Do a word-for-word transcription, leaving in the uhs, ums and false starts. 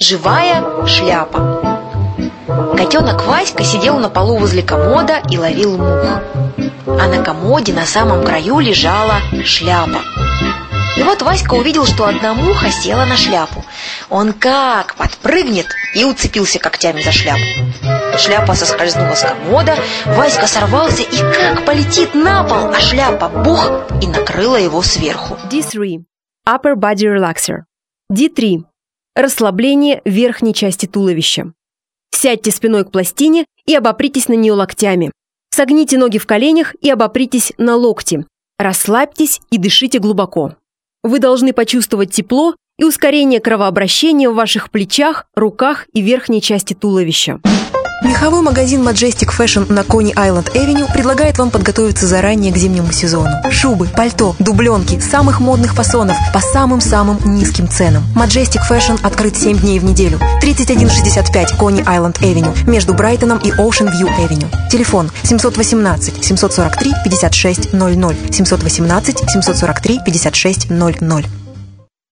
живая шляпа. Котенок Васька сидел на полу возле комода и ловил мух. А на комоде на самом краю лежала шляпа. И вот Васька увидел, что одна муха села на шляпу. Он как подпрыгнет и уцепился когтями за шляпу. Шляпа соскользнула с комода, Васька сорвался и как полетит на пол, а шляпа бух и накрыла его сверху. ди три. Upper Body Relaxer. ди три. Расслабление верхней части туловища. Сядьте спиной к пластине и обопритесь на нее локтями. Согните ноги в коленях и обопритесь на локти. Расслабьтесь и дышите глубоко. Вы должны почувствовать тепло и ускорение кровообращения в ваших плечах, руках и верхней части туловища. Меховой магазин Majestic Fashion на Coney Island Avenue предлагает вам подготовиться заранее к зимнему сезону. Шубы, пальто, дубленки самых модных фасонов по самым-самым низким ценам. Majestic Fashion открыт семь дней в неделю. тридцать один шестьдесят пять Coney Island Avenue между Брайтоном и Ocean View Avenue. Телефон семьсот восемнадцать семьсот сорок три пятьдесят шесть ноль ноль семьсот восемнадцать семьсот сорок три пятьдесят шесть ноль ноль.